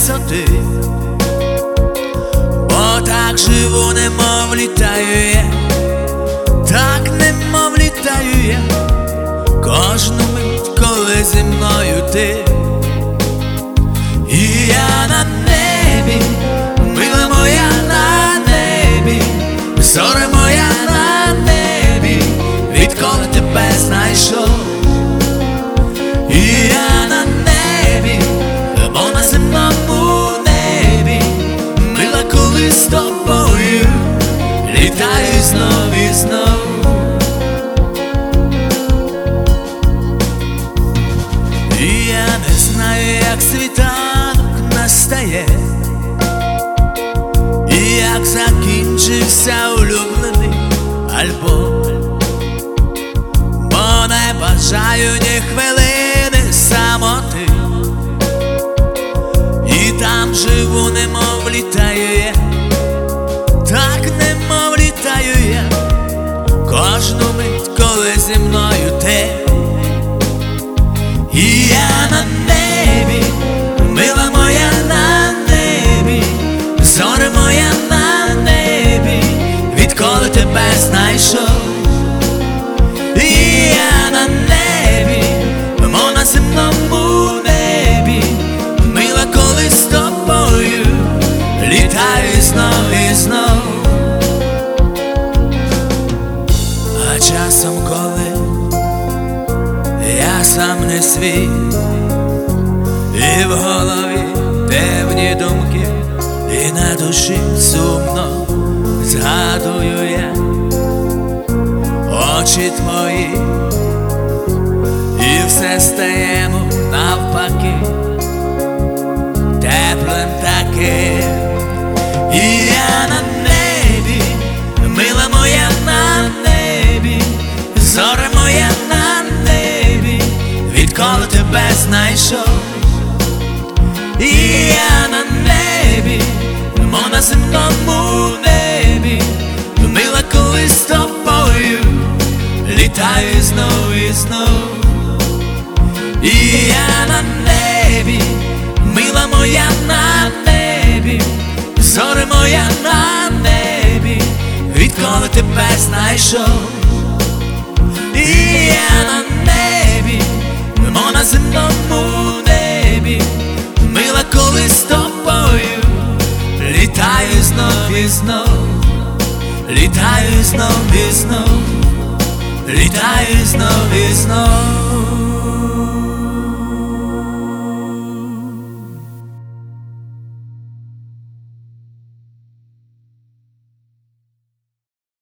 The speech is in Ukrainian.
висоти, бо так живу, немов літаю я, так немов літаю я, кожну мить, коли зі мною ти. І я на небі, мила моя на небі, зоре моя на небі, відколи тебе знайшов. І я на небі, бо на земному небі, мила, коли з тобою літаю знов і знов. І я не знаю, як світанок настає, і як закінчився улюблений альбом, бо не бажаю ні хвилини самоти, і там живу, немов літаю я, так немов літаю я, кожну мить, коли зі мною ти. І я на небі, мила моя на небі, зоре моя на небі, відколи тебе знайшов. І я на небі, мов на земному небі, мила, коли з тобою літаю знов і знов. А часом, коли я сам не свій, і в голові темні думки, і на душі сумно згадую я очі твої, і все стає навпаки, теплим таким. І я на небі, мила моя на небі, зоре моя на небі, відколи тебе знайшов. І я на небі, мов на земному небі, мила, коли з тобою літаю знов і знов. І я на небі, мила моя на небі, зоре моя на небі, відколи тебе знайшов. І я на небі, мов на земному небі, мила, коли з тобою літаю знов і знов, літаю знов і знов, літаю знов і знов.